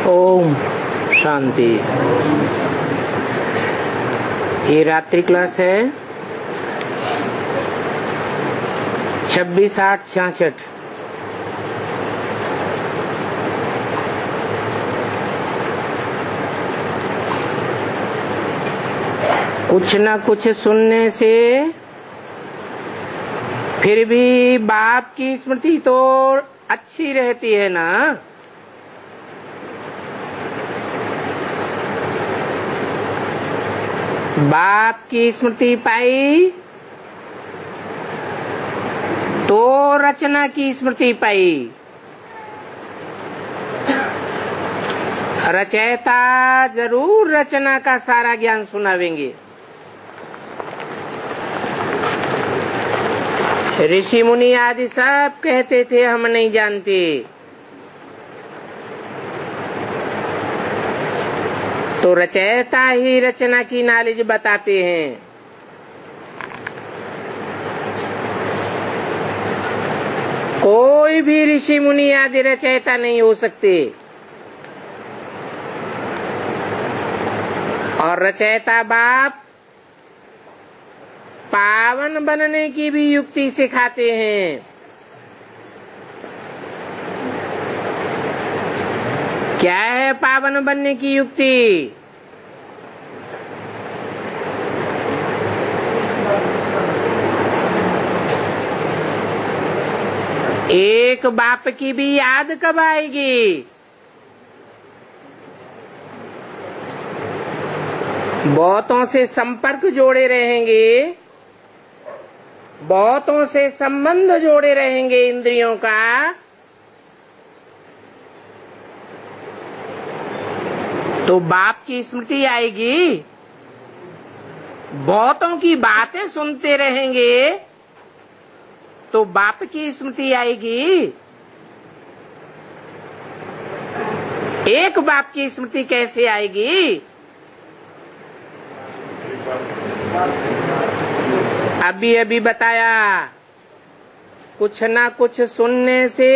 ओम शांति। ये रात्रि क्लास है 26/8/66। कुछ न कुछ सुनने से फिर भी बाप की स्मृति तो अच्छी रहती है ना। बाप की स्मृति पाई तो रचना की स्मृति पाई। रचयिता जरूर रचना का सारा ज्ञान सुनावेंगे। ऋषि मुनि आदि सब कहते थे हम नहीं जानते, तो रचयिता ही रचना की नॉलेज बताते हैं। कोई भी ऋषि मुनि आदि रचयिता नहीं हो सकते, और रचयिता बाप पावन बनने की भी युक्ति सिखाते हैं। क्या है पावन बनने की युक्ति? एक बाप की भी याद कब आएगी? बहुतों से संपर्क जोड़े रहेंगे, बहुतों से संबंध जोड़े रहेंगे इंद्रियों का, तो बाप की स्मृति आएगी। बहुतों की बातें सुनते रहेंगे तो बाप की स्मृति आएगी। एक बाप की स्मृति कैसे आएगी? अभी बताया, कुछ ना कुछ सुनने से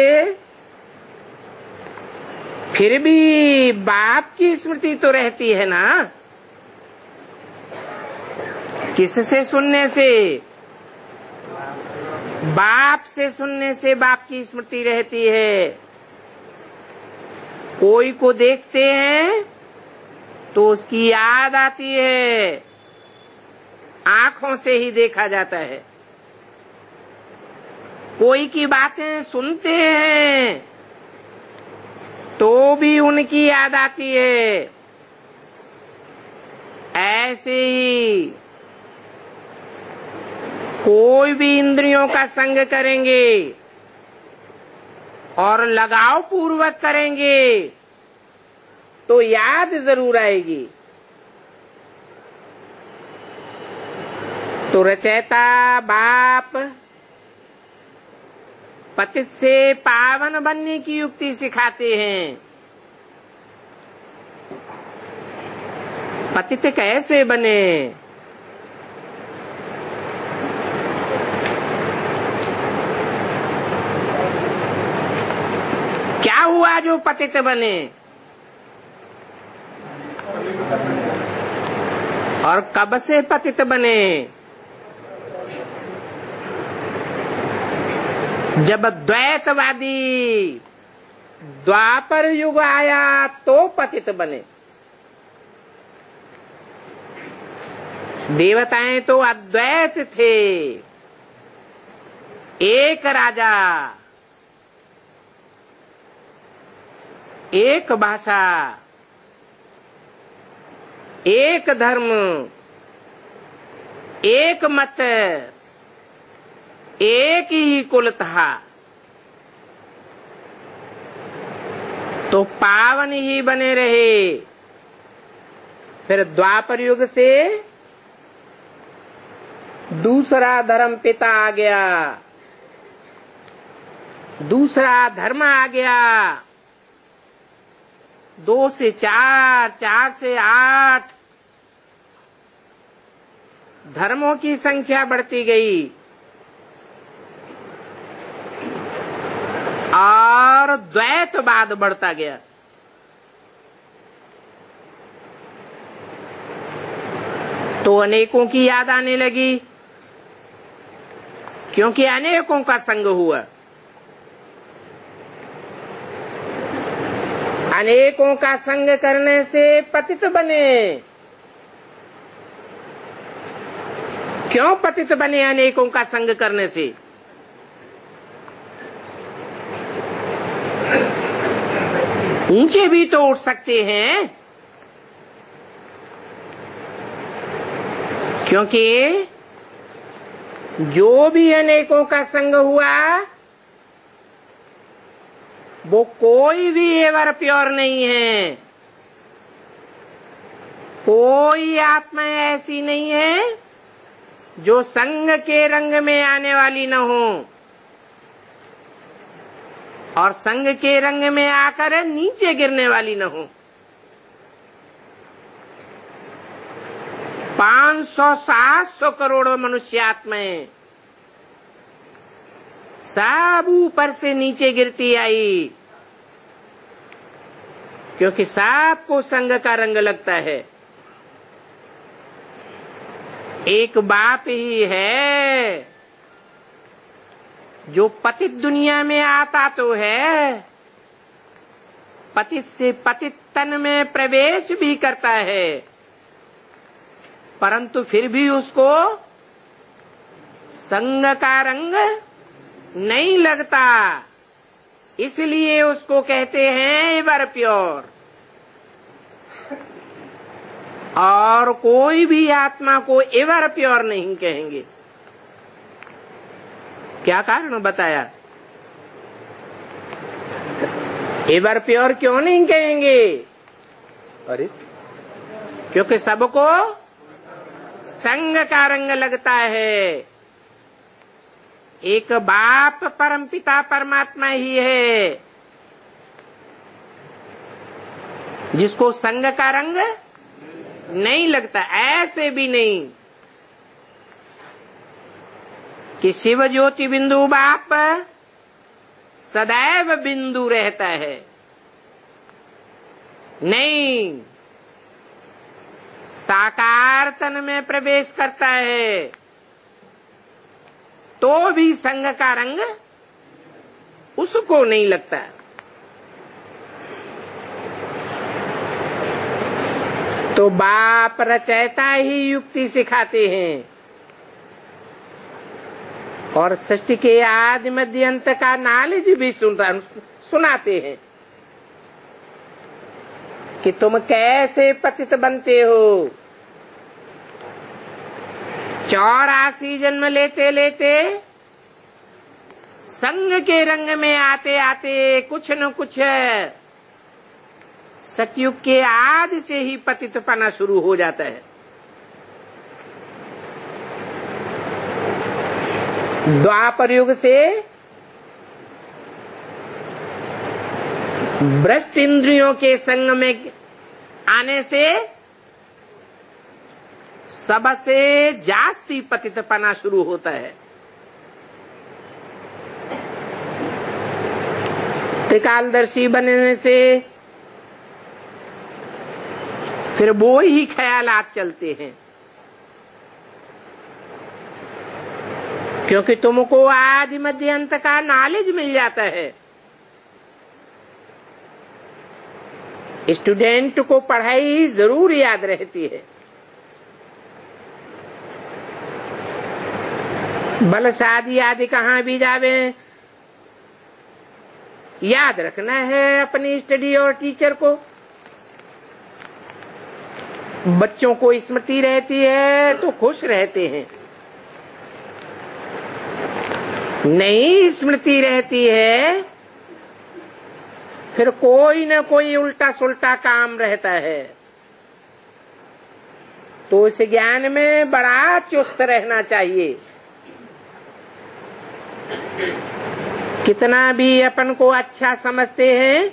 फिर भी बाप की स्मृति तो रहती है ना। किससे सुनने से? बाप से सुनने से बाप की स्मृति रहती है। कोई को देखते हैं तो उसकी याद आती है, आंखों से ही देखा जाता है। कोई की बातें सुनते हैं तो भी उनकी याद आती है। ऐसे ही कोई भी इंद्रियों का संग करेंगे और लगाव पूर्वक करेंगे तो याद जरूर आएगी। तो रचयिता बाप पतित से पावन बनने की युक्ति सिखाते हैं। पतित कैसे बने? क्या हुआ जो पतित बने? और कब से पतित बने? जब द्वैतवादी द्वापर युग आया तो पतित बने। देवताएं तो अद्वैत थे, एक राजा, एक भाषा, एक धर्म, एक मत, एक ही कुल था, तो पावन ही बने रहे। फिर द्वापर युग से दूसरा धर्म पिता आ गया, दूसरा धर्म आ गया। 2 से 4, 4 से 8 धर्मों की संख्या बढ़ती गई और द्वैतवाद बढ़ता गया। तो अनेकों की याद आने लगी, क्योंकि अनेकों का संग हुआ। अनेकों का संग करने से पतित बने। क्यों पतित बने अनेकों का संग करने से? ऊंचे भी तो उठ सकते हैं, क्योंकि जो भी अनेकों का संग हुआ वो कोई भी एवर प्योर नहीं है। कोई आत्मा ऐसी नहीं है जो संग के रंग में आने वाली न हो और संग के रंग में आकर नीचे गिरने वाली न हो। 500-700 करोड़ मनुष्य आत्माएं सब ऊपर से नीचे गिरती आई, क्योंकि सबको संग का रंग लगता है। एक बाप ही है जो पतित दुनिया में आता तो है, पतित से पतित तन में प्रवेश भी करता है, परंतु फिर भी उसको संग का रंग नहीं लगता। इसलिए उसको कहते हैं एवर प्योर। और कोई भी आत्मा को एवर प्योर नहीं कहेंगे। क्या कारण बताया? एवर प्योर क्यों नहीं कहेंगे? अरे क्योंकि सबको संग का रंग लगता है। एक बाप परमपिता परमात्मा ही है जिसको संग का रंग नहीं लगता। ऐसे भी नहीं कि शिव ज्योति बिंदु बाप सदैव बिंदु रहता है। नहीं, साकार तन में प्रवेश करता है तो भी संग का रंग उसको नहीं लगता। तो बाप रचयिता ही युक्ति सिखाते हैं और सृष्टि के आदि मध्य अंत का नॉलेज भी सुनाते हैं कि तुम कैसे पतित बनते हो। 84 जन्म लेते लेते संग के रंग में आते आते कुछ न कुछ सतयुग के आदि से ही पतितपना शुरू हो जाता है। द्वापर युग से भ्रष्ट इंद्रियों के संग में आने से सबसे जास्ती पतितपना शुरू होता है। त्रिकालदर्शी बनने से फिर वो ही ख्यालात चलते हैं, क्योंकि तुमको आदि मध्य अंत का नॉलेज मिल जाता है। स्टूडेंट को पढ़ाई जरूर याद रहती है, बल शादी आदि कहाँ भी जावे याद रखना है अपनी स्टडी और टीचर को। बच्चों को स्मृति रहती है तो खुश रहते हैं, नहीं स्मृति रहती है फिर कोई न कोई उल्टा सुल्टा काम रहता है। तो इस ज्ञान में बड़ा चुस्त रहना चाहिए। कितना भी अपन को अच्छा समझते हैं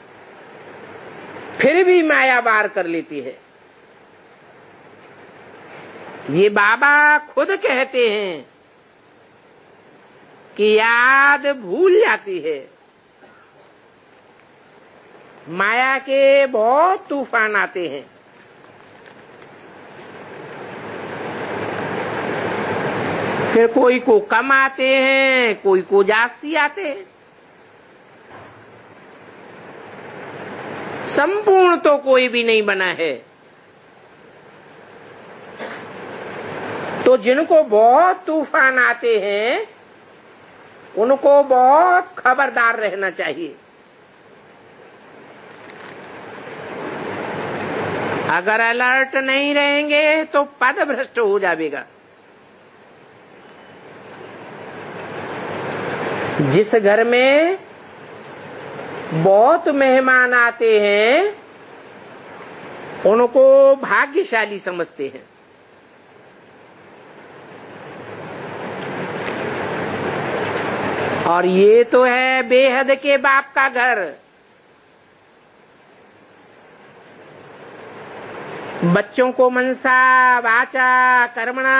फिर भी माया वार कर लेती है। ये बाबा खुद कहते हैं कि याद भूल जाती है। माया के बहुत तूफान आते हैं। फिर कोई को कम आते हैं, कोई को जास्ती आते हैं। संपूर्ण तो कोई भी नहीं बना है। तो जिनको बहुत तूफान आते हैं उनको बहुत खबरदार रहना चाहिए। अगर अलर्ट नहीं रहेंगे तो पद भ्रष्ट हो जाएगा। जिस घर में बहुत मेहमान आते हैं उनको भाग्यशाली समझते हैं। और ये तो है बेहद के बाप का घर। बच्चों को मनसा वाचा कर्मणा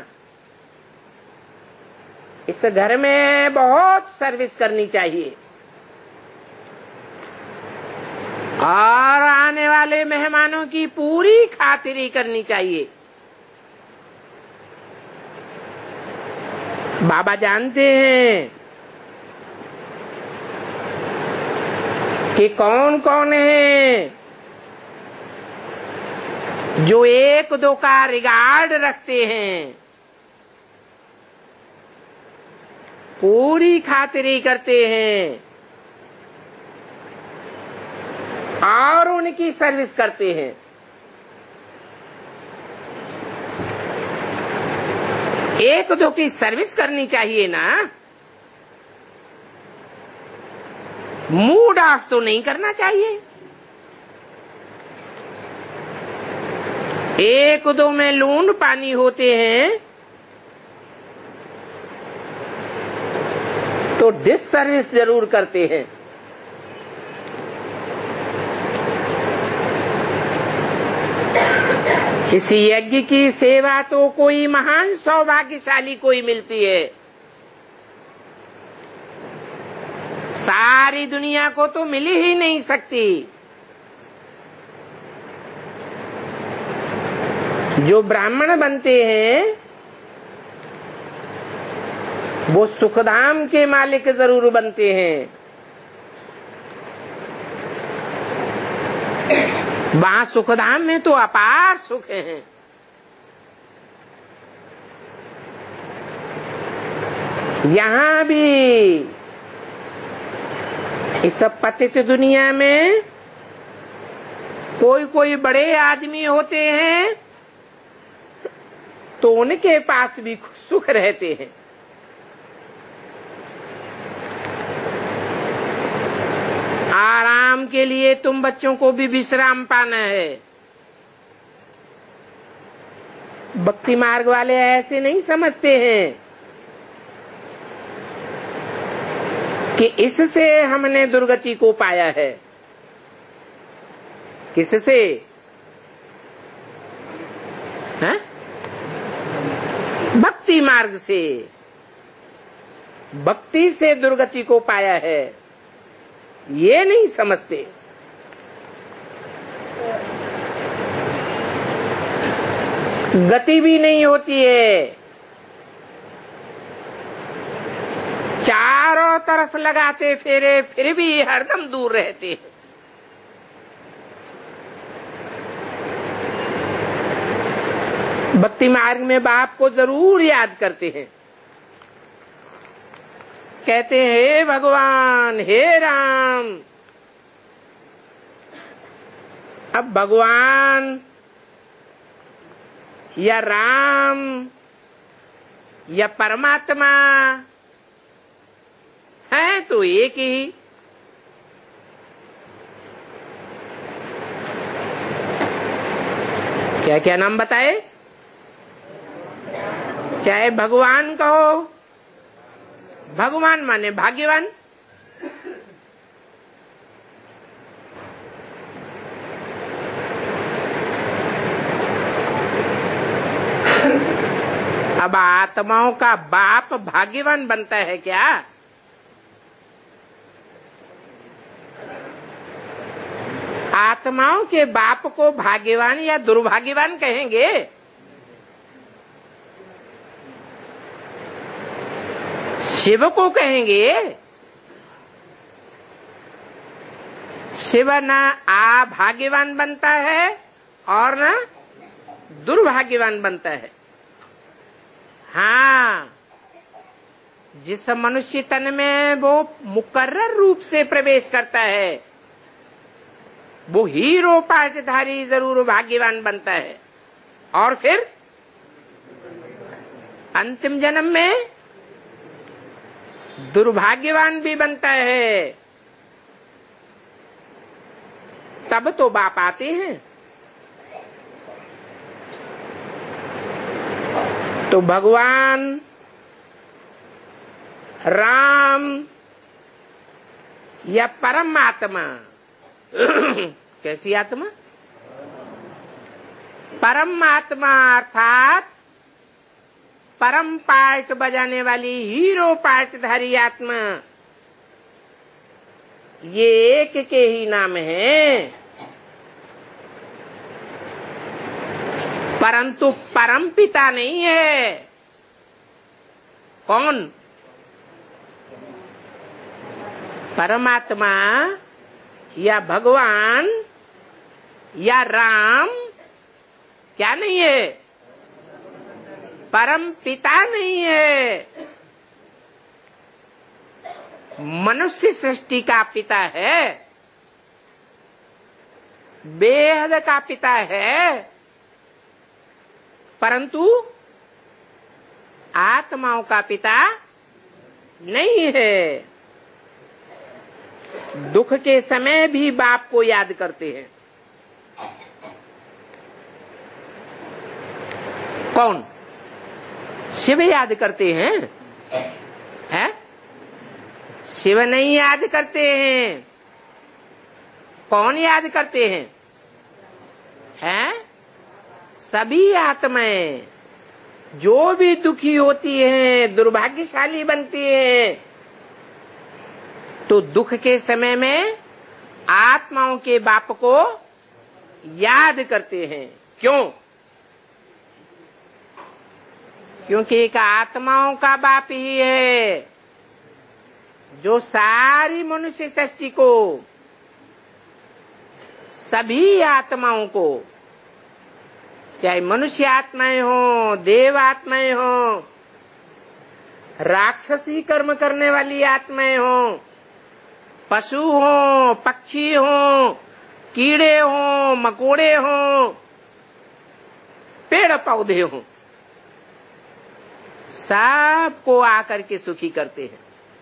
इस घर में बहुत सर्विस करनी चाहिए और आने वाले मेहमानों की पूरी खातिरी करनी चाहिए। बाबा जानते हैं कि कौन कौन है जो एक दो का रिगार्ड रखते हैं, पूरी खातिरी करते हैं और उनकी सर्विस करते हैं। एक दो की सर्विस करनी चाहिए ना, मूड ऑफ तो नहीं करना चाहिए। एक दो में लून पानी होते हैं तो डिससर्विस जरूर करते हैं। किसी यज्ञ की सेवा तो कोई महान सौभाग्यशाली कोई मिलती है। सारी दुनिया को तो मिल ही नहीं सकती। जो ब्राह्मण बनते हैं वो सुखधाम के मालिक जरूर बनते हैं। वहां सुखधाम में तो अपार सुख है। यहां भी इस पतित दुनिया में कोई कोई बड़े आदमी होते हैं तो उनके पास भी सुख रहते हैं। आराम के लिए तुम बच्चों को भी विश्राम पाना है। भक्ति मार्ग वाले ऐसे नहीं समझते हैं कि इससे हमने दुर्गति को पाया है। किससे? हैं? भक्ति मार्ग से, भक्ति से दुर्गति को पाया है, ये नहीं समझते। गति भी नहीं होती है, चारों तरफ लगाते फेरे फिर भी हरदम दूर रहते हैं। भक्ति मार्ग में बाप को जरूर याद करते हैं, कहते हैं हे भगवान, हे राम। अब भगवान या राम या परमात्मा है तो एक ही। क्या क्या नाम बताए? चाहे भगवान कहो, भगवान माने भाग्यवान। अब आत्माओं का बाप भाग्यवान बनता है क्या? आत्माओं के बाप को भाग्यवान या दुर्भाग्यवान कहेंगे? शिव को कहेंगे, शिव न भाग्यवान बनता है और न दुर्भाग्यवान बनता है। हाँ, जिस मनुष्य तन में वो मुकर्रर रूप से प्रवेश करता है वो हीरो पाठधारी जरूर भाग्यवान बनता है, और फिर अंतिम जन्म में दुर्भाग्यवान भी बनता है। तब तो बाप आते हैं। तो भगवान राम या परमात्मा, कैसी आत्मा? परमात्मा अर्थात परम पार्ट बजाने वाली हीरो पार्टधारी आत्मा, ये एक के ही नाम है। परंतु परम पिता नहीं है। कौन? परमात्मा या भगवान या राम क्या नहीं है? परम पिता नहीं है। मनुष्य सृष्टि का पिता है, बेहद का पिता है, परंतु आत्माओं का पिता नहीं है। दुख के समय भी बाप को याद करते हैं। कौन? शिव याद करते हैं, हैं? शिव नहीं याद करते हैं। कौन याद करते हैं? हैं? सभी आत्माएं जो भी दुखी होती हैं, दुर्भाग्यशाली बनती हैं, तो दुख के समय में आत्माओं के बाप को याद करते हैं। क्यों? क्योंकि एक आत्माओं का बाप ही है जो सारी मनुष्य सृष्टि को, सभी आत्माओं को, चाहे मनुष्य आत्माएं हो, देव आत्माएं हो, राक्षसी कर्म करने वाली आत्माएं हो, पशु हो, पक्षी हो, कीड़े हो, मकोड़े हो, पेड़ पौधे हो, सबको आकर के सुखी करते हैं।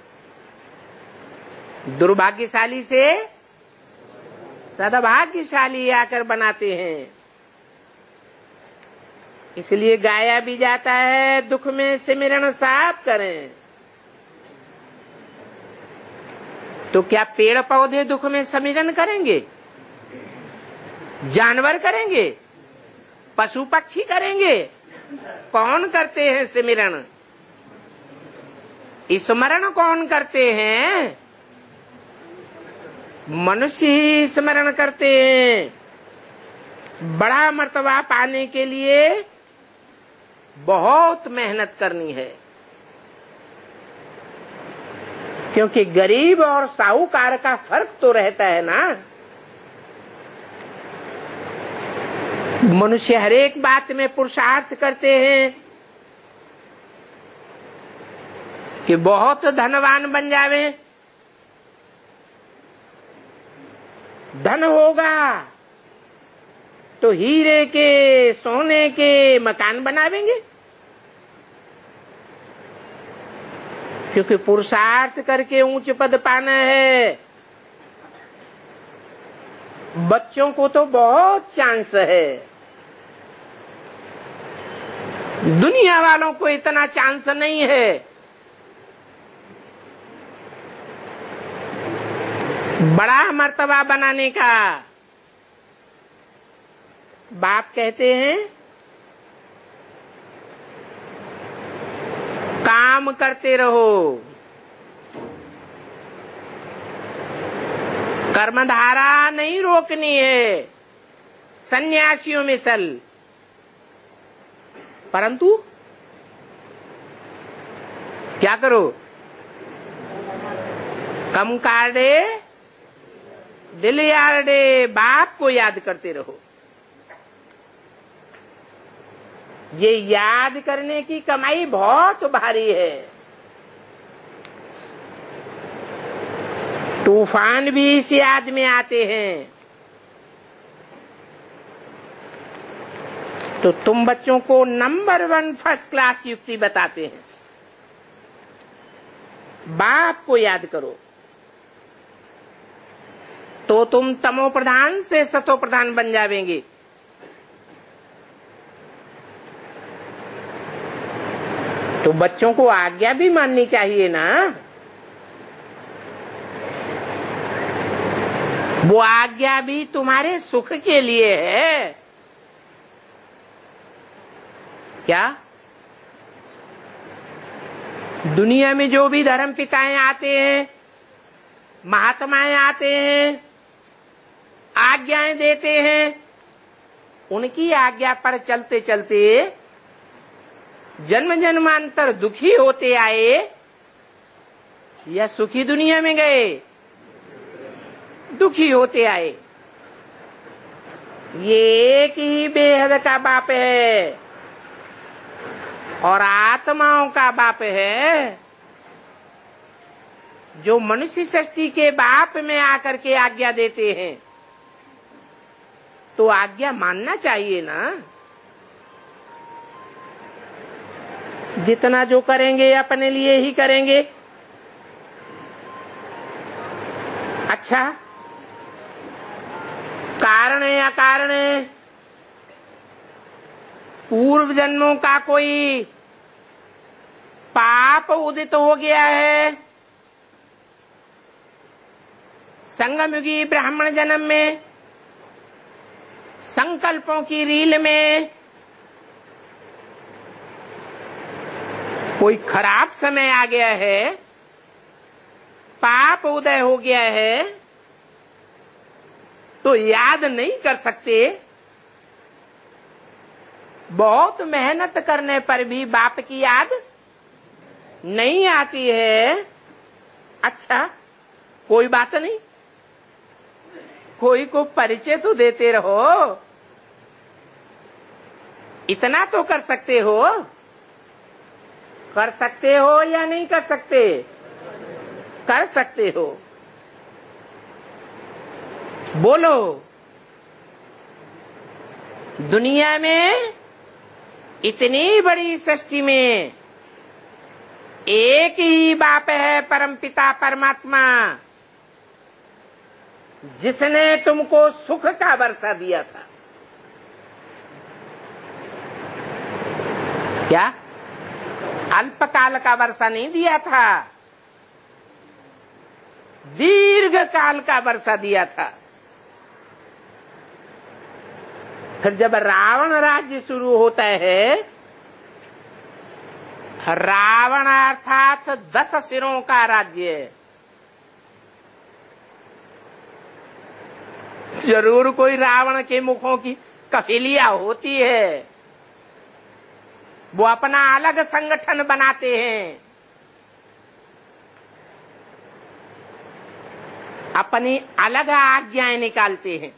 दुर्भाग्यशाली से सद्भाग्यशाली आकर बनाते हैं। इसलिए गाया भी जाता है, दुख में सिमरन साफ करें। तो क्या पेड़ पौधे दुख में सिमरन करेंगे? जानवर करेंगे? पशु पक्षी करेंगे? कौन करते हैं सिमरन? स्मरण कौन करते हैं? मनुष्य ही स्मरण करते हैं। बड़ा मर्तबा पाने के लिए बहुत मेहनत करनी है, क्योंकि गरीब और साहूकार का फर्क तो रहता है ना। मनुष्य हर एक बात में पुरुषार्थ करते हैं कि बहुत धनवान बन जावे, धन होगा तो हीरे के, सोने के मकान बनावेंगे, क्योंकि पुरुषार्थ करके ऊंच पद पाना है। बच्चों को तो बहुत चांस है, दुनिया वालों को इतना चांस नहीं है। बड़ा मर्तबा बनाने का बाप कहते हैं, काम करते रहो, कर्मधारा नहीं रोकनी है, सन्यासियों में सल, परंतु क्या करो? कम काटे दिल यारडे, बाप को याद करते रहो। ये याद करने की कमाई बहुत भारी है। तूफान भी इस याद में आते हैं। तो तुम बच्चों को नंबर 1 फर्स्ट क्लास युक्ति बताते हैं, बाप को याद करो तो तुम तमो प्रधान से सतो प्रधान बन जावेंगे। तो बच्चों को आज्ञा भी माननी चाहिए ना। वो आज्ञा भी तुम्हारे सुख के लिए है। क्या दुनिया में जो भी धर्म पिताएं आते हैं, महात्माएं आते हैं, आज्ञाएं देते हैं, उनकी आज्ञा पर चलते चलते जन्म जन्मांतर दुखी होते आए या सुखी दुनिया में गए? दुखी होते आए। ये एक ही बेहद का बाप है और आत्माओं का बाप है, जो मनुष्य सृष्टि के बाप में आकर के आज्ञा देते हैं। तो आज्ञा मानना चाहिए ना। जितना जो करेंगे अपने लिए ही करेंगे। अच्छा, कारण या कारण पूर्व जन्मों का कोई पाप उदित हो गया है, संगमयुगी ब्राह्मण जन्म में संकल्पों की रील में कोई खराब समय आ गया है, पाप उदय हो गया है, तो याद नहीं कर सकते। बहुत मेहनत करने पर भी बाप की याद नहीं आती है। अच्छा, कोई बात नहीं, कोई को परिचय तो देते रहो। इतना तो कर सकते हो। कर सकते हो या नहीं कर सकते? कर सकते हो। बोलो। दुनिया में इतनी बड़ी सृष्टि में एक ही बाप है, परमपिता परमात्मा, जिसने तुमको सुख का वर्षा दिया था। क्या अल्पकाल का वर्षा नहीं दिया था, दीर्घ काल का वर्षा दिया था। फिर जब रावण राज्य शुरू होता है, रावण अर्थात 10 सिरों का राज्य, जरूर कोई रावण के मुखों की कफिलिया होती है। वो अपना अलग संगठन बनाते हैं, अपनी अलग आज्ञाएं निकालते हैं,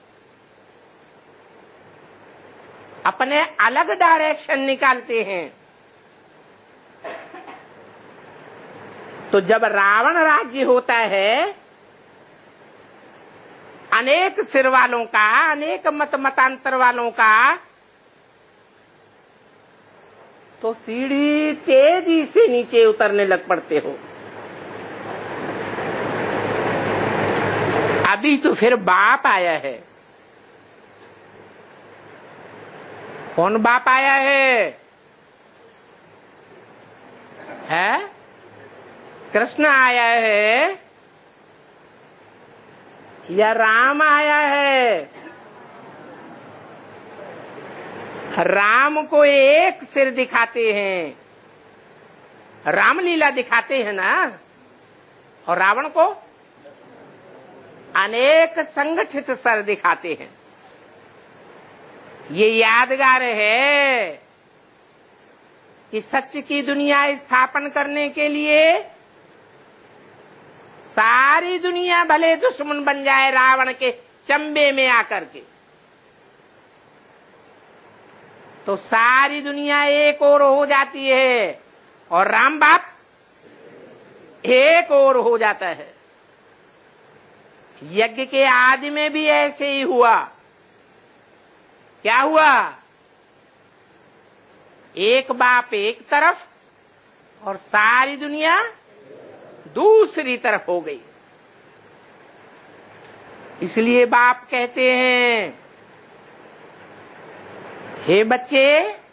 अपने अलग डायरेक्शन निकालते हैं। तो जब रावण राज्य होता है, अनेक सिर वालों का, अनेक मतांतर वालों का, तो सीढ़ी तेजी से नीचे उतरने लग पड़ते हो। अभी तो फिर बाप आया है। कौन बाप आया है? कृष्ण आया है या राम आया है? राम को एक सिर दिखाते हैं, रामलीला दिखाते हैं ना, और रावण को अनेक संगठित सर दिखाते हैं। ये यादगार है कि सच की दुनिया स्थापन करने के लिए सारी दुनिया भले दुश्मन बन जाए रावण के चंबे में आकर के, तो सारी दुनिया एक ओर हो जाती है और राम बाप एक ओर हो जाता है। यज्ञ के आदि में भी ऐसे ही हुआ। क्या हुआ? एक बाप एक तरफ और सारी दुनिया दूसरी तरफ हो गई। इसलिए बाप कहते हैं, हे बच्चे,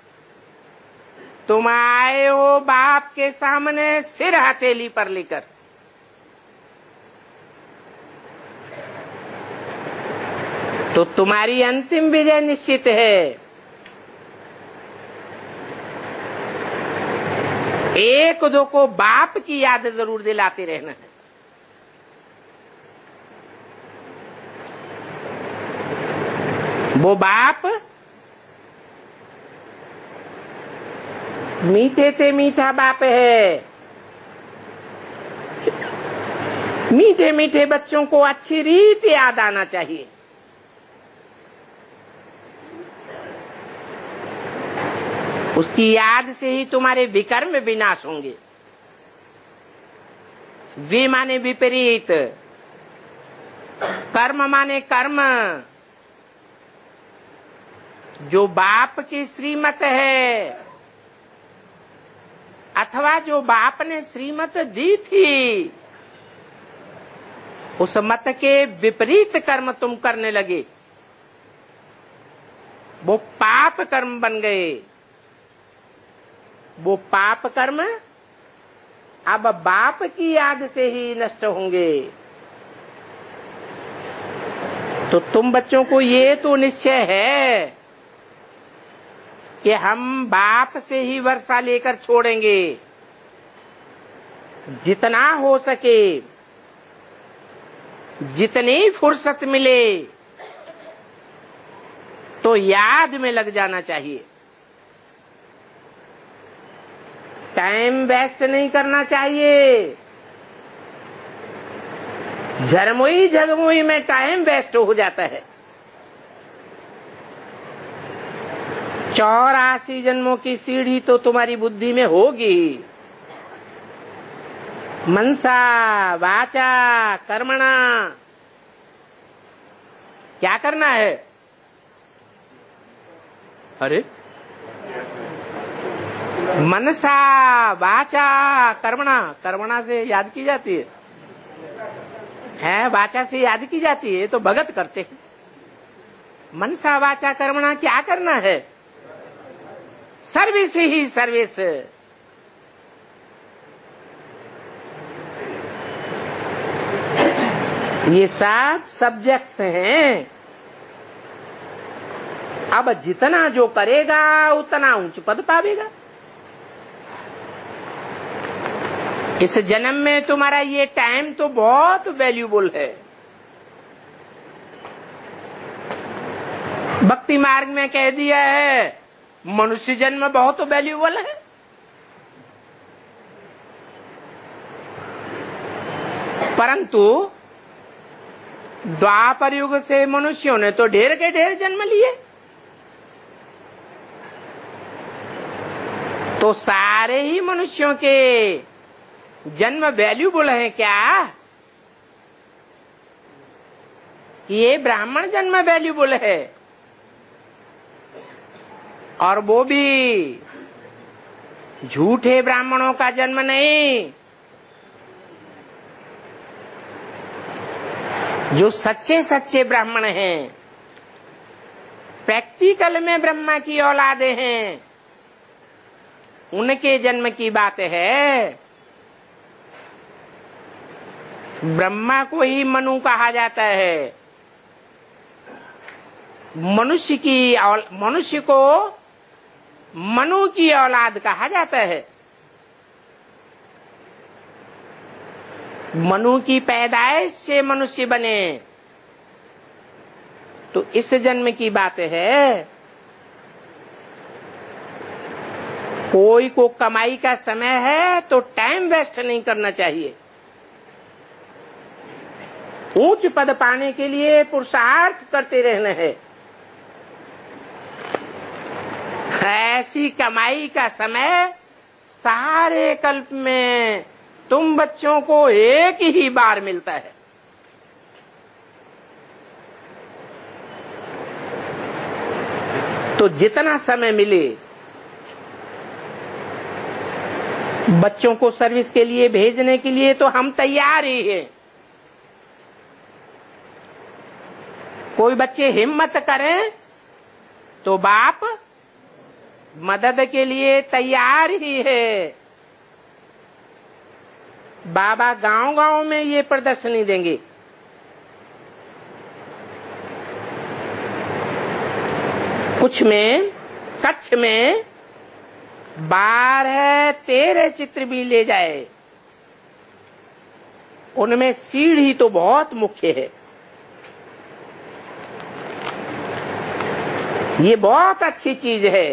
तुम आए हो बाप के सामने सिर हथेली पर लेकर। तो तुम्हारी अंतिम विजय निश्चित है। एक दो को बाप की याद जरूर दिलाते रहना है। वो बाप मीठे से मीठा बाप है। मीठे मीठे बच्चों को अच्छी रीत याद आना चाहिए। उसकी याद से ही तुम्हारे विकर्म विनाश होंगे। वे माने विपरीत, कर्म माने कर्म। जो बाप की श्रीमत है अथवा जो बाप ने श्रीमत दी थी, उस मत के विपरीत कर्म तुम करने लगे, वो पाप कर्म बन गए। वो पाप कर्म अब बाप की याद से ही नष्ट होंगे। तो तुम बच्चों को ये तो निश्चय है कि हम बाप से ही वर्षा लेकर छोड़ेंगे। जितना हो सके, जितनी फुर्सत मिले, तो याद में लग जाना चाहिए। टाइम वेस्ट नहीं करना चाहिए। झरमुई झगमुई में टाइम वेस्ट हो जाता है। 84 जन्मों की सीढ़ी तो तुम्हारी बुद्धि में होगी। मनसा वाचा कर्मणा, क्या करना है? अरे, मनसा वाचा कर्मणा, कर्मणा से याद की जाती है, वाचा से याद की जाती है, तो भगत करते हैं। मनसा वाचा कर्मणा क्या करना है? सर्विस ही सर्विस। ये सब सब्जेक्ट्स हैं। अब जितना जो करेगा उतना ऊंच पद पावेगा। इस जन्म में तुम्हारा ये टाइम तो बहुत वैल्यूबल है। भक्ति मार्ग में कह दिया है मनुष्य जन्म बहुत वैल्यूबल है। परंतु द्वापर युग से मनुष्यों ने तो ढेर के ढेर जन्म लिए, तो सारे ही मनुष्यों के जन्म वैल्यूबल है क्या? ये ब्राह्मण जन्म वैल्यूबल है, और वो भी झूठे ब्राह्मणों का जन्म नहीं, जो सच्चे सच्चे ब्राह्मण हैं, प्रैक्टिकल में ब्रह्मा की औलादे हैं, उनके जन्म की बात है। ब्रह्मा को ही मनु कहा जाता है। मनुष्य को मनु की औलाद कहा जाता है। मनु की पैदाइश से मनुष्य बने, तो इस जन्म की बात है। कोई को कमाई का समय है तो टाइम वेस्ट नहीं करना चाहिए। ऊंच पद पाने के लिए पुरुषार्थ करते रहना है। ऐसी कमाई का समय सारे कल्प में तुम बच्चों को एक ही बार मिलता है। तो जितना समय मिले बच्चों को सर्विस के लिए भेजने के लिए तो हम तैयार ही हैं। कोई बच्चे हिम्मत करें तो बाप मदद के लिए तैयार ही है। बाबा गांव-गांव में ये प्रदर्शनी देंगे। कुछ में, कच्छ में 12-13 चित्र भी ले जाए। उनमें सीढ़ी तो बहुत मुख्य है। ये बहुत अच्छी चीज है।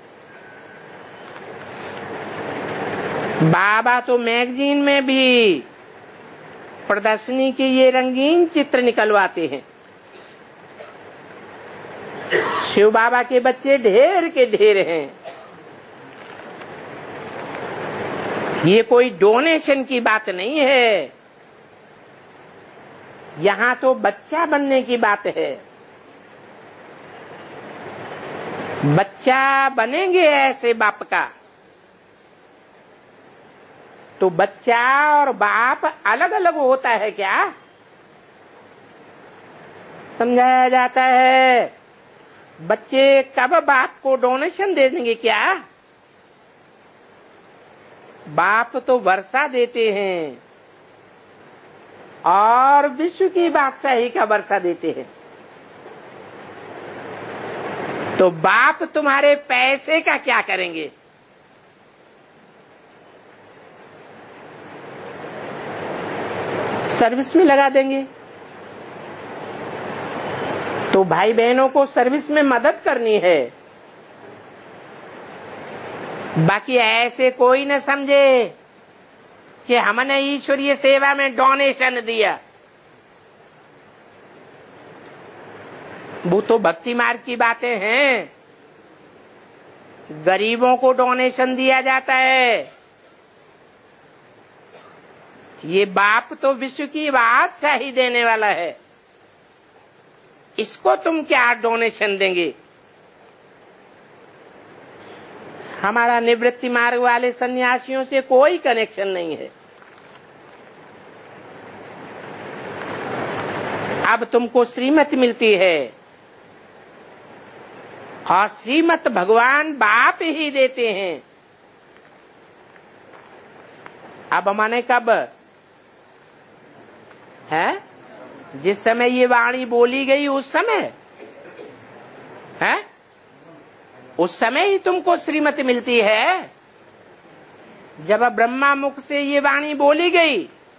बाबा तो मैगजीन में भी प्रदर्शनी के ये रंगीन चित्र निकलवाते हैं। शिव बाबा के बच्चे ढेर के ढेर हैं। ये कोई डोनेशन की बात नहीं है, यहाँ तो बच्चा बनने की बात है। बच्चा बनेंगे ऐसे बाप का तो बच्चा और बाप अलग अलग होता है क्या? समझाया जाता है। बच्चे कब बाप को डोनेशन दे देंगे क्या? बाप तो वर्षा देते हैं और विश्व की बादशाही का वर्षा देते हैं। तो बाप तुम्हारे पैसे का क्या करेंगे? सर्विस में लगा देंगे। तो भाई बहनों को सर्विस में मदद करनी है। बाकी ऐसे कोई न समझे कि हमने ईश्वरीय सेवा में डोनेशन दिया। वो तो भक्ति मार्ग की बातें हैं। गरीबों को डोनेशन दिया जाता है। ये बाप तो विश्व की बादशाही देने वाला है। इसको तुम क्या डोनेशन देंगे? हमारा निवृत्ति मार्ग वाले सन्यासियों से कोई कनेक्शन नहीं है। अब तुमको श्रीमत मिलती है और श्रीमत भगवान बाप ही देते हैं। अब माने कब है? जिस समय ये वाणी बोली गई उस समय है, उस समय ही तुमको श्रीमत मिलती है। जब ब्रह्मा मुख से ये वाणी बोली गई,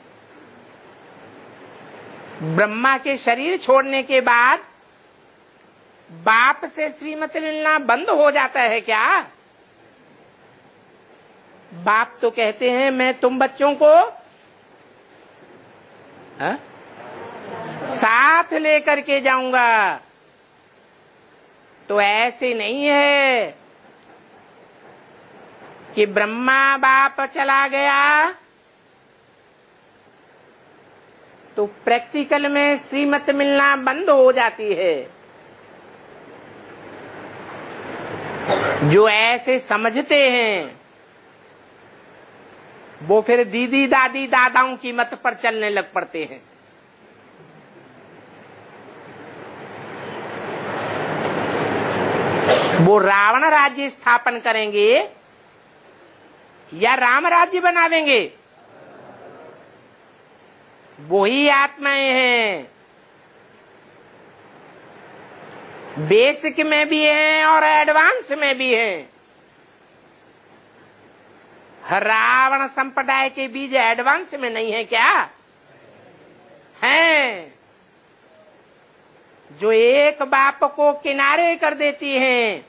ब्रह्मा के शरीर छोड़ने के बाद बाप से श्रीमत मिलना बंद हो जाता है क्या? बाप तो कहते हैं मैं तुम बच्चों को साथ लेकर के जाऊंगा। तो ऐसे नहीं है कि ब्रह्मा बाप चला गया तो प्रैक्टिकल में श्रीमत मिलना बंद हो जाती है। जो ऐसे समझते हैं वो फिर दीदी दादी दादाओं की मत पर चलने लग पड़ते हैं। वो रावण राज्य स्थापन करेंगे या राम राज्य बनावेंगे? वो ही आत्माएं हैं। बेसिक में भी हैं और एडवांस में भी हैं। रावण संप्रदाय के बीज एडवांस में नहीं है क्या? हैं। जो एक बाप को किनारे कर देती हैं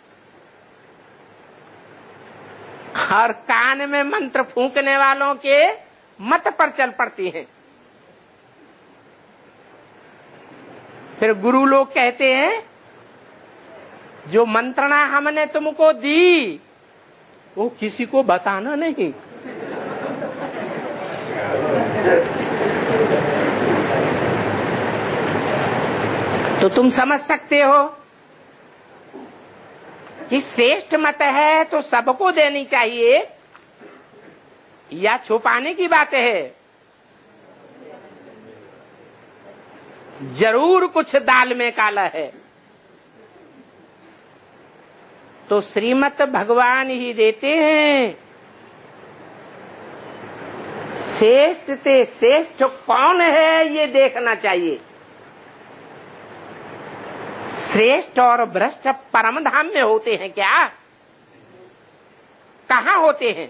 और कान में मंत्र फूंकने वालों के मत पर चल पड़ती हैं। फिर गुरु लोग कहते हैं जो मंत्रणा हमने तुमको दी वो किसी को बताना नहीं। तो तुम समझ सकते हो कि श्रेष्ठ मत है तो सबको देनी चाहिए या छुपाने की बात है। जरूर कुछ दाल में काला है। तो श्रीमत भगवान ही देते हैं। श्रेष्ठ ते श्रेष्ठ कौन है ये देखना चाहिए। श्रेष्ठ और भ्रष्ट परम धाम में होते हैं क्या? कहाँ होते हैं?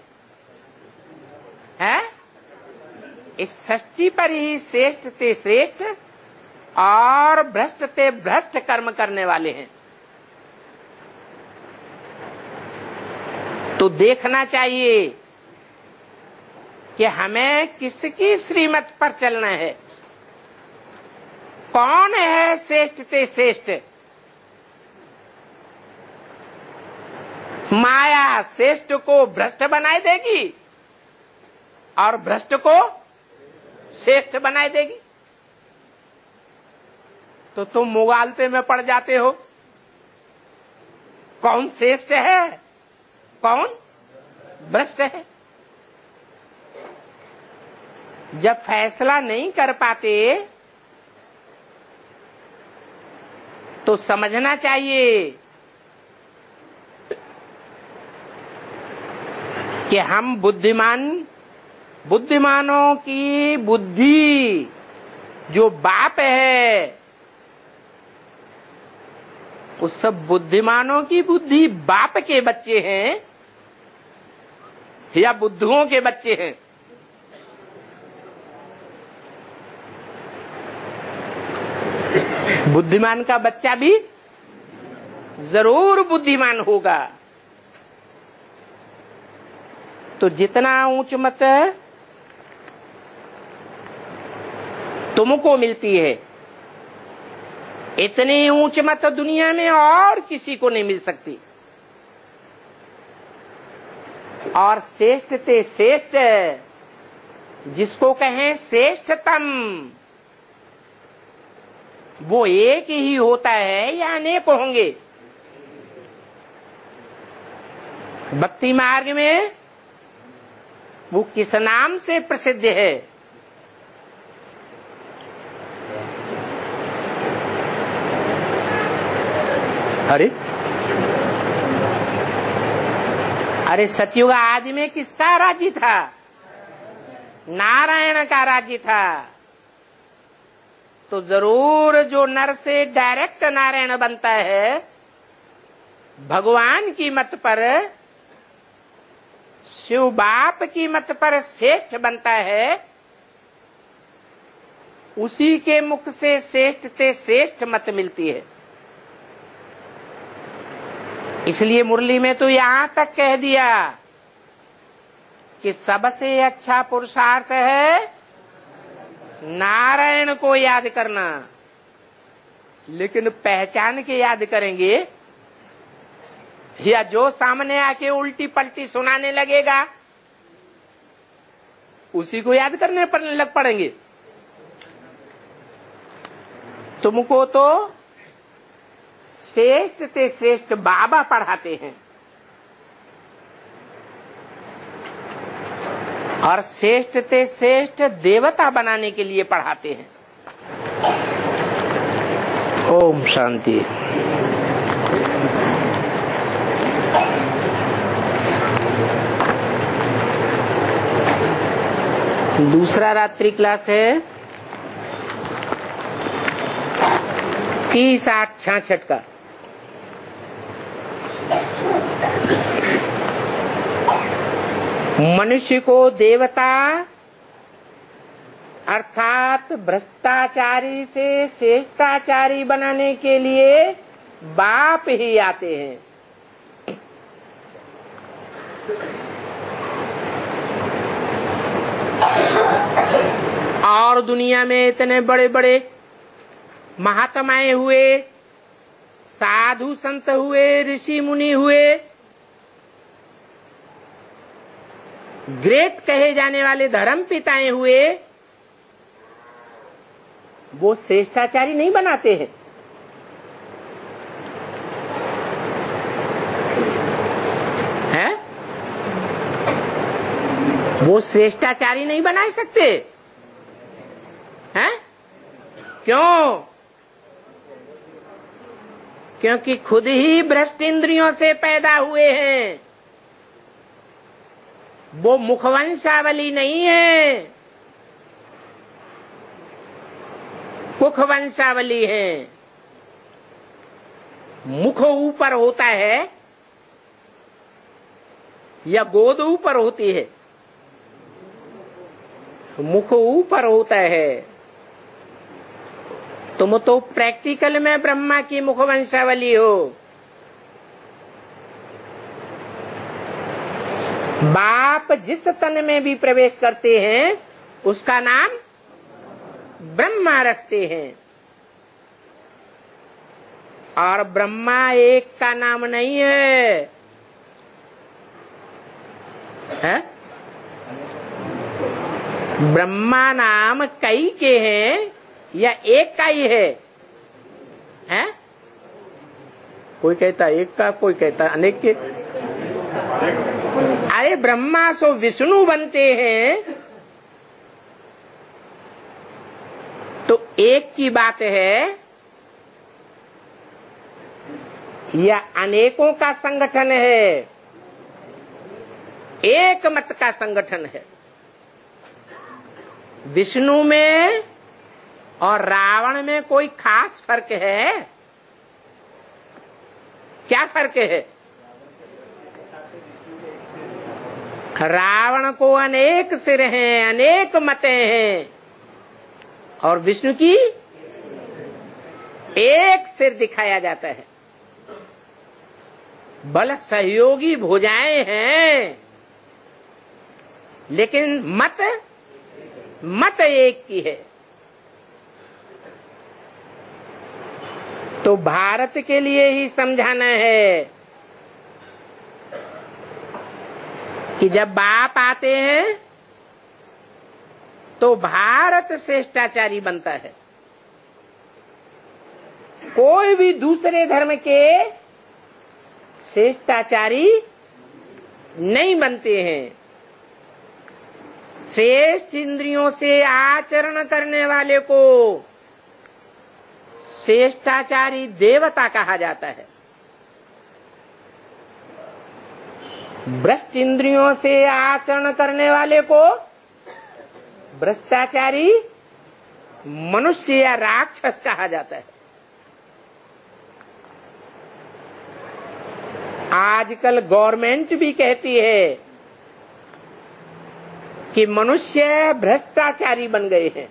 इस सृष्टि पर ही श्रेष्ठ ते श्रेष्ठ और भ्रष्ट ते भ्रष्ट कर्म करने वाले हैं। तो देखना चाहिए कि हमें किसकी श्रीमत पर चलना है। कौन है श्रेष्ठ ते श्रेष्ठ? माया श्रेष्ठ को भ्रष्ट बनाए देगी और भ्रष्ट को श्रेष्ठ बनाए देगी। तो तुम मुगालते में पड़ जाते हो। कौन श्रेष्ठ है, कौन भ्रष्ट है। जब फैसला नहीं कर पाते तो समझना चाहिए कि हम बुद्धिमानों की बुद्धि जो बाप है, उस सब बुद्धिमानों की बुद्धि बाप के बच्चे हैं या बुद्धुओं के बच्चे हैं? बुद्धिमान का बच्चा भी जरूर बुद्धिमान होगा। तो जितना ऊंच मत तुमको मिलती है, इतनी ऊंच मत दुनिया में और किसी को नहीं मिल सकती। और श्रेष्ठ ते श्रेष्ठ जिसको कहें श्रेष्ठतम, वो एक ही होता है या अनेक होंगे? भक्ति मार्ग में वो किस नाम से प्रसिद्ध है? अरे सतयुग आदि में किसका राज्य था? नारायण का राज्य था। तो जरूर जो नर से डायरेक्ट नारायण बनता है, भगवान की मत पर, शिव बाप की मत पर श्रेष्ठ बनता है, उसी के मुख से श्रेष्ठ ते श्रेष्ठ मत मिलती है। इसलिए मुरली में तो यहां तक कह दिया कि सबसे अच्छा पुरुषार्थ है नारायण को याद करना। लेकिन पहचान के याद करेंगे या जो सामने आके उल्टी पलटी सुनाने लगेगा उसी को याद करने पर लग पड़ेंगे? तुमको तो श्रेष्ठ ते श्रेष्ठ बाबा पढ़ाते हैं और श्रेष्ठ ते श्रेष्ठ देवता बनाने के लिए पढ़ाते हैं। ओम शांति। दूसरा रात्रि क्लास है 30, 8, 66 का। मनुष्य को देवता अर्थात भ्रष्टाचारी से श्रेष्ठाचारी बनाने के लिए बाप ही आते हैं। और दुनिया में इतने बड़े बड़े महात्माएं हुए, साधु संत हुए, ऋषि मुनि हुए, ग्रेट कहे जाने वाले धर्म पिताएं हुए, वो श्रेष्ठाचारी नहीं बनाते हैं। वो श्रेष्ठाचारी नहीं बना सकते हैं? क्यों? क्योंकि खुद ही भ्रष्ट इंद्रियों से पैदा हुए हैं। वो मुखवंशावली नहीं है, कुखवंशावली है। मुख ऊपर होता है या गोद ऊपर होती है? मुख ऊपर होता है। तुम तो प्रैक्टिकल में ब्रह्मा की मुखवंशावली हो। बाप जिस तन में भी प्रवेश करते हैं उसका नाम ब्रह्मा रखते हैं। और ब्रह्मा एक का नाम नहीं है, ब्रह्मा नाम कई के हैं या एक का ही है? कोई कहता एक का, कोई कहता अनेक के। अरे ब्रह्मा सो विष्णु बनते हैं तो एक की बात है या अनेकों का संगठन है? एक मत का संगठन है। विष्णु में और रावण में कोई खास फर्क है? क्या फर्क है? रावण को अनेक सिर हैं, अनेक मतें हैं, और विष्णु की एक सिर दिखाया जाता है। बल सहयोगी भुजाएं हैं, लेकिन मत एक की है। तो भारत के लिए ही समझाना है कि जब बाप आते हैं तो भारत श्रेष्ठाचारी बनता है। कोई भी दूसरे धर्म के श्रेष्ठाचारी नहीं बनते हैं। श्रेष्ठ इंद्रियों से आचरण करने वाले को श्रेष्ठाचारी देवता कहा जाता है। भ्रष्ट इंद्रियों से आचरण करने वाले को भ्रष्टाचारी मनुष्य या राक्षस कहा जाता है। आजकल गवर्नमेंट भी कहती है कि मनुष्य भ्रष्टाचारी बन गए हैं।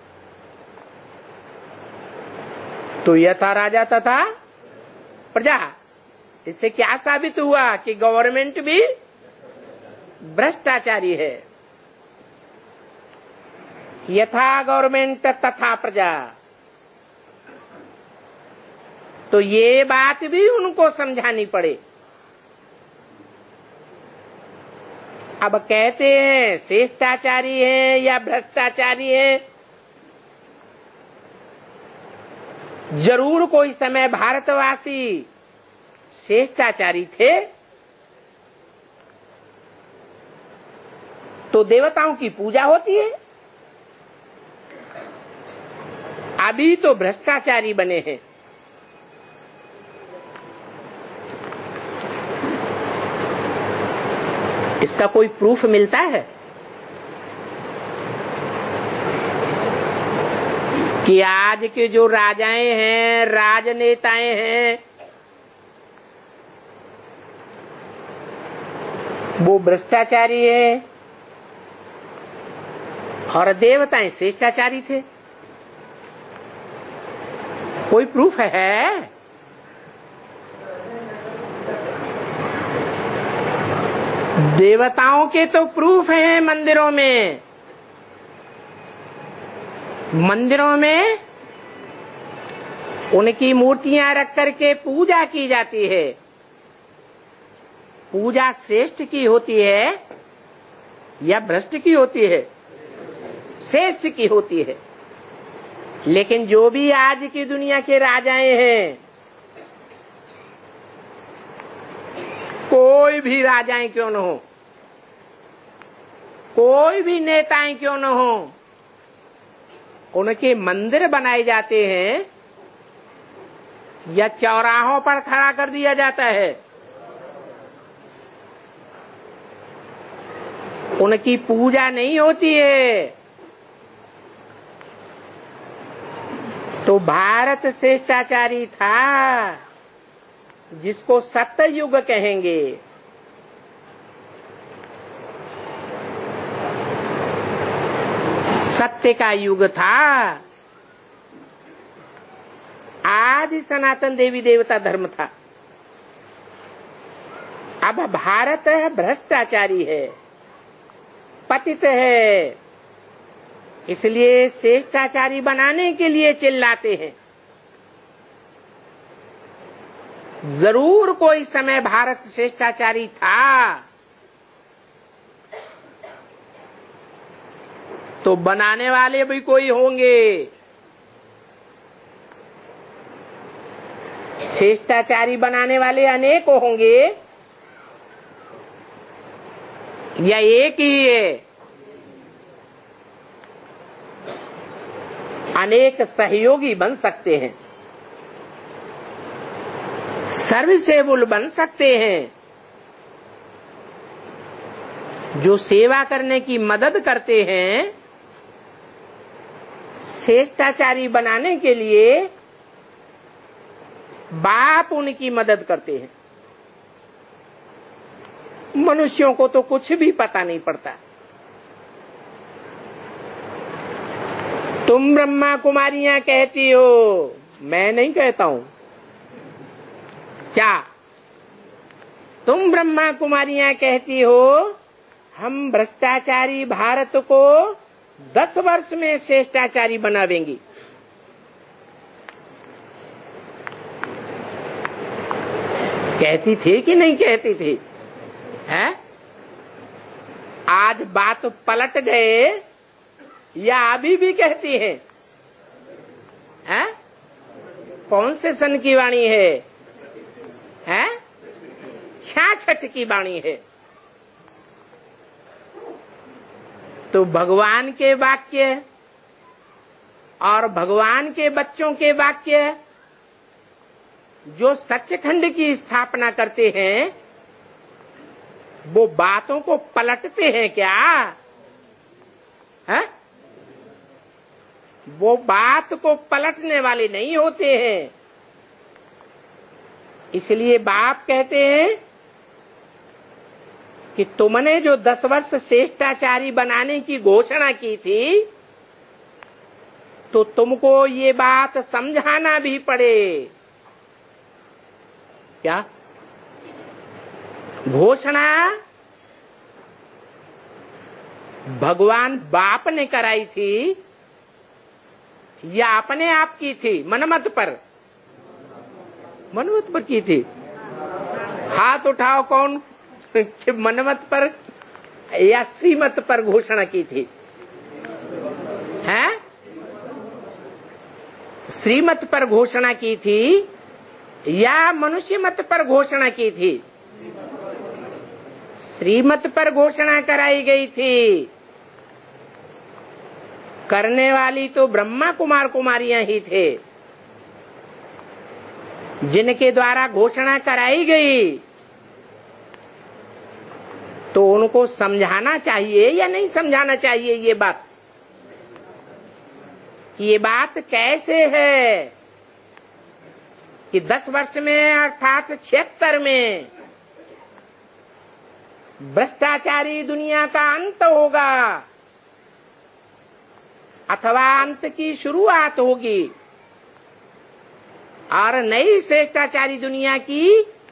तो यथा राजा तथा प्रजा, इससे क्या साबित हुआ कि गवर्नमेंट भी भ्रष्टाचारी है। यथा गवर्नमेंट तथा प्रजा, तो ये बात भी उनको समझानी पड़े। अब कहते हैं श्रेष्ठाचारी है या भ्रष्टाचारी है। जरूर कोई समय भारतवासी श्रेष्ठाचारी थे, तो देवताओं की पूजा होती है। अभी तो भ्रष्टाचारी बने हैं। इसका कोई प्रूफ मिलता है कि आज के जो राजाएं हैं, राजनेताएं हैं, वो भ्रष्टाचारी है और देवताएं श्रेष्ठाचारी थे? कोई प्रूफ है? देवताओं के तो प्रूफ हैं मंदिरों में। मंदिरों में उनकी मूर्तियां रख करके पूजा की जाती है। पूजा श्रेष्ठ की होती है या भ्रष्ट की होती है? श्रेष्ठ की होती है। लेकिन जो भी आज की दुनिया के राजाएं हैं, कोई भी राजाएं क्यों न हो, कोई भी नेताएं क्यों न हो, उनके मंदिर बनाए जाते हैं या चौराहों पर खड़ा कर दिया जाता है। उनकी पूजा नहीं होती है। तो भारत श्रेष्ठाचारी था, जिसको सत्ययुग कहेंगे। सत्य का युग था। आदि सनातन देवी देवता धर्म था। अब भारत भ्रष्टाचारी है, पतित है, इसलिए श्रेष्ठाचारी बनाने के लिए चिल्लाते हैं। जरूर कोई समय भारत श्रेष्ठाचारी था, तो बनाने वाले भी कोई होंगे। श्रेष्ठाचारी बनाने वाले अनेक होंगे या एक ही है? अनेक सहयोगी बन सकते हैं, सर्विसेबल बन सकते हैं, जो सेवा करने की मदद करते हैं। श्रेष्ठाचारी बनाने के लिए बाप उनकी मदद करते हैं। मनुष्यों को तो कुछ भी पता नहीं पड़ता। तुम ब्रह्मा कुमारियां कहती हो, मैं नहीं कहता हूं। क्या तुम ब्रह्मा कुमारियां कहती हो हम भ्रष्टाचारी भारत को 10 वर्ष में श्रेष्ठाचारी बनावेंगी? कहती थी कि नहीं कहती थी? हैं? आज बात पलट गए या अभी भी कहती है? हैं? कौन से सन की वाणी है? हैं? 66 की वाणी है। तो भगवान के वाक्य और भगवान के बच्चों के वाक्य जो सचखंड की स्थापना करते हैं, वो बातों को पलटते हैं क्या? है? वो बात को पलटने वाले नहीं होते हैं। इसलिए बाप कहते हैं कि तुमने जो 10 वर्ष श्रेष्ठाचारी बनाने की घोषणा की थी, तो तुमको ये बात समझाना भी पड़े। क्या घोषणा भगवान बाप ने कराई थी या अपने आप की थी? मनमत पर की थी। हाथ उठाओ कौन मनमत पर या श्रीमत पर घोषणा की थी? हैं? श्रीमत पर घोषणा की थी या मनुष्य मत पर घोषणा की थी? श्रीमत पर घोषणा कराई गई थी। करने वाली तो ब्रह्मा कुमार कुमारियां ही थे, जिनके द्वारा घोषणा कराई गई। तो उनको समझाना चाहिए या नहीं समझाना चाहिए? ये बात कैसे है कि 10 वर्ष में अर्थात 76 में भ्रष्टाचारी दुनिया का अंत होगा अथवा अंत की शुरुआत होगी और नई श्रेष्ठाचारी दुनिया की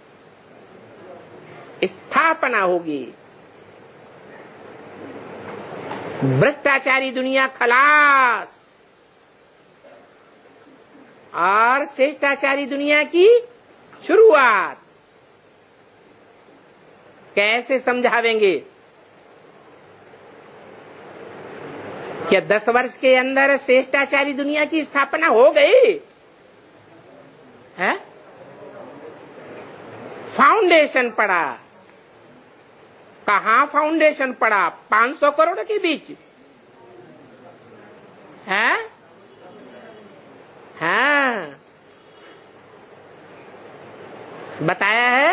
स्थापना होगी। भ्रष्टाचारी दुनिया खलास। और श्रेष्ठाचारी दुनिया की शुरुआत। कैसे समझावेंगे? क्या 10 वर्ष के अंदर श्रेष्ठाचारी दुनिया की स्थापना हो गई है? फाउंडेशन पड़ा। कहां फाउंडेशन पड़ा? 500 करोड़ के बीच है। हाँ, बताया है।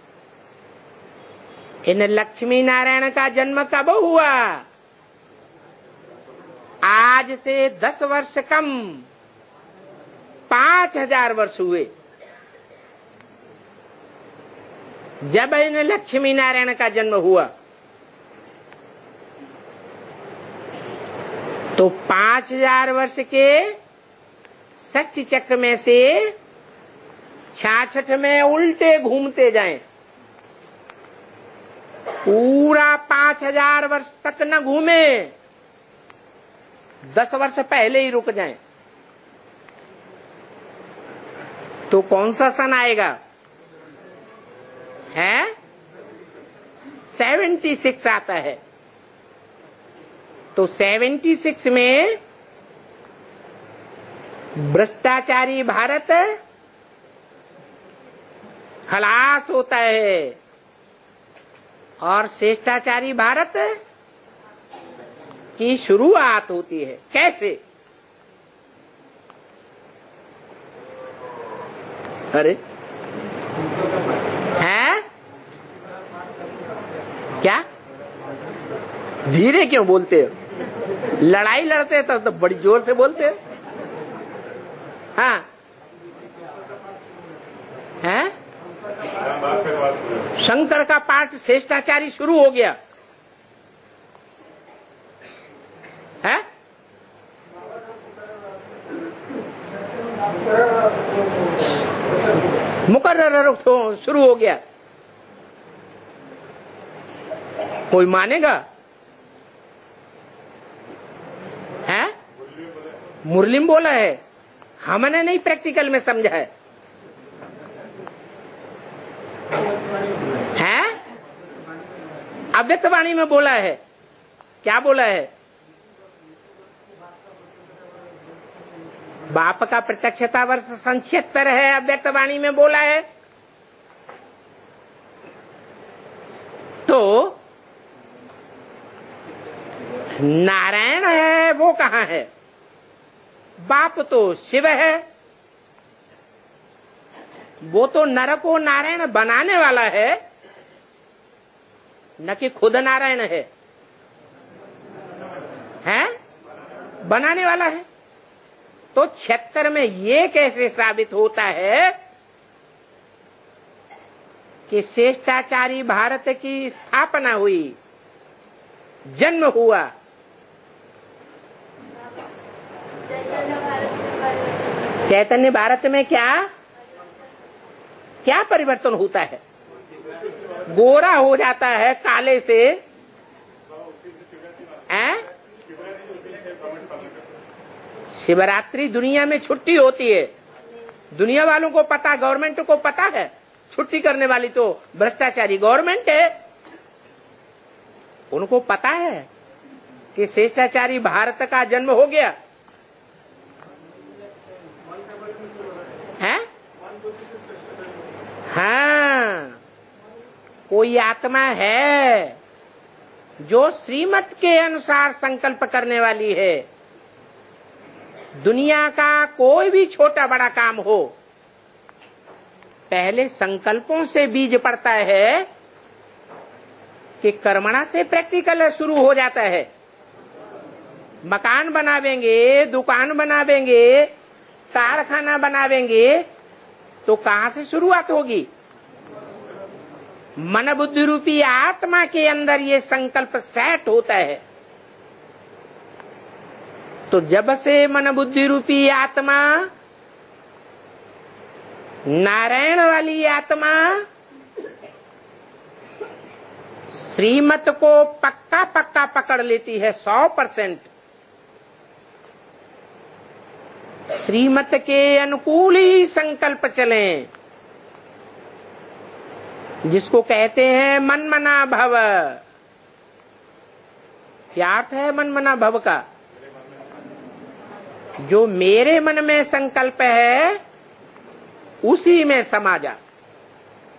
इन लक्ष्मी नारायण का जन्म कब हुआ? आज से 10 वर्ष कम 5000 वर्ष हुए जब इन लक्ष्मी नारायण का जन्म हुआ। तो 5000 वर्ष के शक्ति चक्र में से 66 में उल्टे घूमते जाएं, पूरा 5000 वर्ष तक न घूमे, 10 वर्ष पहले ही रुक जाएं, तो कौन सा सन आएगा? है 76 आता है। तो 76 में भ्रष्टाचारी भारत खलास होता है और श्रेष्ठाचारी भारत की शुरुआत होती है। कैसे? अरे है क्या? धीरे क्यों बोलते हो? लड़ाई लड़ते हैं तो बड़ी जोर से बोलते हो। हाँ है? शंकर का पाठ श्रेष्ठाचारी शुरू हो गया है। मुकर्रर शुरू हो गया। कोई मानेगा? है? मुरली में बोला है, हमने नहीं प्रैक्टिकल में समझा है। अव्यक्त वाणी में बोला है। क्या बोला है? बाप का प्रत्यक्षता वर्ष 76 है, अव्यक्त वाणी में बोला है। तो नारायण है वो कहां है? बाप तो शिव है, वो तो नर को नारायण बनाने वाला है, न कि खुद नारायण है। बनाने वाला है। तो 76 में ये कैसे साबित होता है कि श्रेष्ठाचारी भारत की स्थापना हुई, जन्म हुआ? चैतन्य भारत में क्या परिवर्तन होता है? गोरा हो जाता है काले से। शिवरात्रि दुनिया में छुट्टी होती है। दुनिया वालों को पता, गवर्नमेंट को पता है, छुट्टी करने वाली तो भ्रष्टाचारी गवर्नमेंट है। उनको पता है कि श्रेष्ठाचारी भारत का जन्म हो गया है। हाँ, कोई आत्मा है जो श्रीमत के अनुसार संकल्प करने वाली है। दुनिया का कोई भी छोटा बड़ा काम हो, पहले संकल्पों से बीज पड़ता है कि कर्मणा से प्रैक्टिकल शुरू हो जाता है। मकान बनावेंगे, दुकान बनावेंगे, कारखाना बनावेंगे, तो कहां से शुरुआत होगी? मन बुद्धि रूपी आत्मा के अंदर ये संकल्प सेट होता है। तो जब से मन बुद्धि रूपी आत्मा, नारायण वाली आत्मा श्रीमत को पक्का पकड़ लेती है 100%, श्रीमत के अनुकूल ही संकल्प चलें, जिसको कहते हैं मनमना भव। क्या अर्थ है मनमना भव का? जो मेरे मन में संकल्प है उसी में समा जा।